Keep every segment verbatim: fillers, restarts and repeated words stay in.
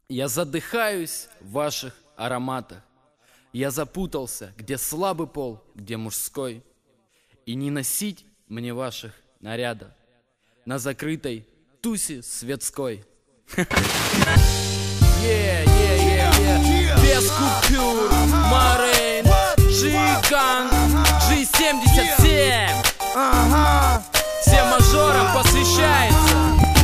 Я задыхаюсь в ваших ароматах. Я запутался, где слабый пол, где мужской. И не носить мне ваших нарядов на закрытой тусе светской. Yeah, yeah, yeah, yeah. Без купюр, Марин, Жиган, джи семьдесят семь. Всем мажорам посвящается.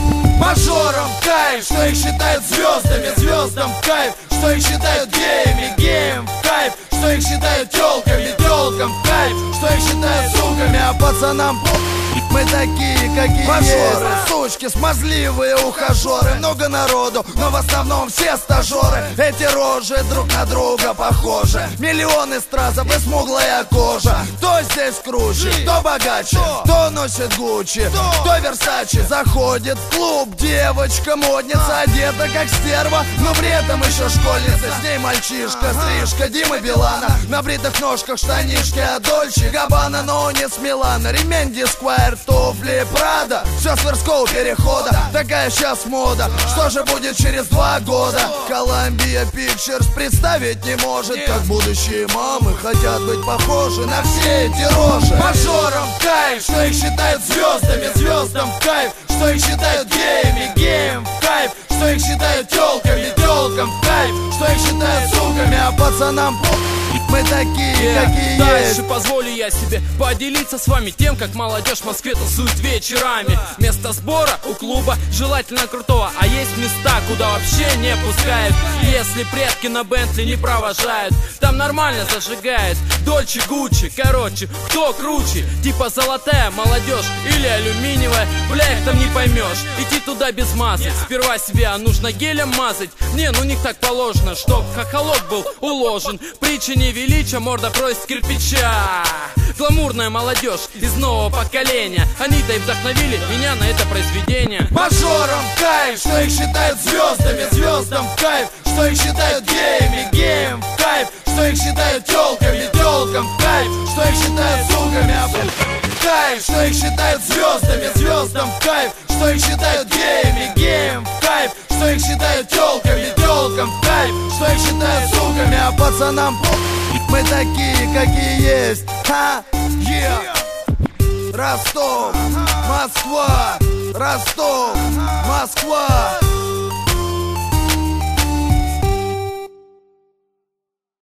Мажорам кайф, что их считают звездами, звездам кайф, что их считают геями, геям кайф, что их считают телками, телкам кайф, что их считают суками, а пацанам мы такие, какие мажоры, есть. Сучки, смазливые ухажеры, много народу, но в основном все стажеры. Эти рожи друг на друга похожи, миллионы стразов и смуглая кожа. Кто здесь круче, кто богаче, кто носит Гуччи, кто Версачи. Заходит в клуб девочка, модница, одета как стерва, но при этом еще школьница. С ней мальчишка, стрижка Димы Билана, на бритых ножках штанишки от Дольче Габбана, но не с Милана. Ремень Дисквайр, туфли Прада, все с Тверского перехода. Такая сейчас мода, что же будет через два года? Columbia Pictures представить не может, как будущие мамы хотят быть похожи на все эти рожи. Мажорам кайф, что их считают звездами, звездам кайф, что их считают геями, геям кайф, что их считают телками, телкам кайф, что их считают суками, а пацанам мы такие, yeah. какие Дальше есть. позволю я себе поделиться с вами тем, как молодежь в Москве тусует вечерами. Место сбора у клуба желательно крутого, а есть места, куда вообще не пускают. Если предки на Бентли не провожают, там нормально зажигает Дольче, Гуччи, короче, кто круче? Типа золотая молодежь или алюминиевая, бля, их там не поймешь. Идти туда без масок, сперва себя нужно гелем мазать. Не, ну у них так положено, чтоб хохолок был уложен. Притча не величия, морда просит кирпича. Гламурная молодежь из нового поколения, они-то и вдохновили меня на это произведение. Мажорам кайф, что их считают звездами, звездам кайф, что их считают геями, геям кайф, что их считают телками, телкам кайф, что их считают суками, а кайф, что их считают звездами, звездам кайф, что их считают геями, геям кайф, что их считают телками, телкам кайф, что их считают суками, а пацанам мы такие, какие есть. Ха, yeah. Ростов, Москва, Ростов, Москва.